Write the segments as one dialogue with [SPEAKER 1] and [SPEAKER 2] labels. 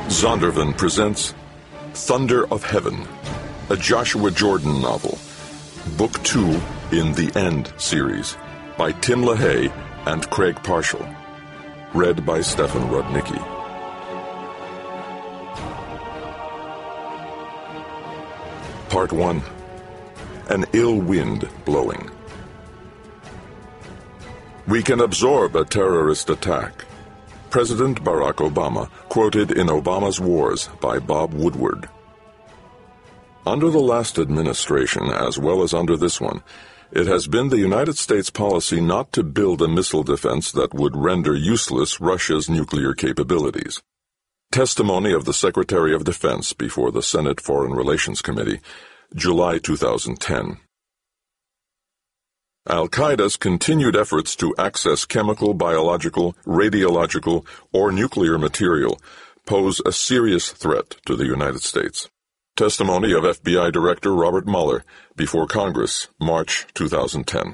[SPEAKER 1] Zondervan presents Thunder of Heaven, a Joshua Jordan novel, Book 2 in the End series, by Tim LaHaye and Craig Parshall. Read by Stefan Rudnicki. Part 1. An Ill Wind Blowing. We can absorb a terrorist attack. President Barack Obama, quoted in Obama's Wars by Bob Woodward. Under the last administration, as well as under this one, it has been the United States policy not to build a missile defense that would render useless Russia's nuclear capabilities. Testimony of the Secretary of Defense before the Senate Foreign Relations Committee, July 2010. Al-Qaeda's continued efforts to access chemical, biological, radiological, or nuclear material pose a serious threat to the United States. Testimony of FBI Director Robert Mueller before Congress, March 2010.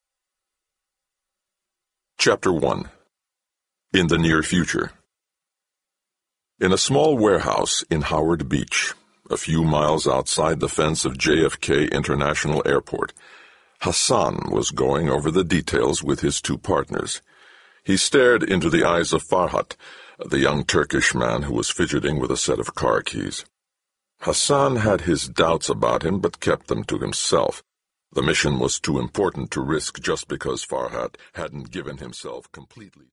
[SPEAKER 1] Chapter 1. In the Near Future. In a small warehouse in Howard Beach, a few miles outside the fence of JFK International Airport, Hassan was going over the details with his two partners. He stared into the eyes of Farhat, the young Turkish man who was fidgeting with a set of car keys. Hassan had his doubts about him, but kept them to himself. The mission was too important to risk just because Farhat hadn't given himself completely.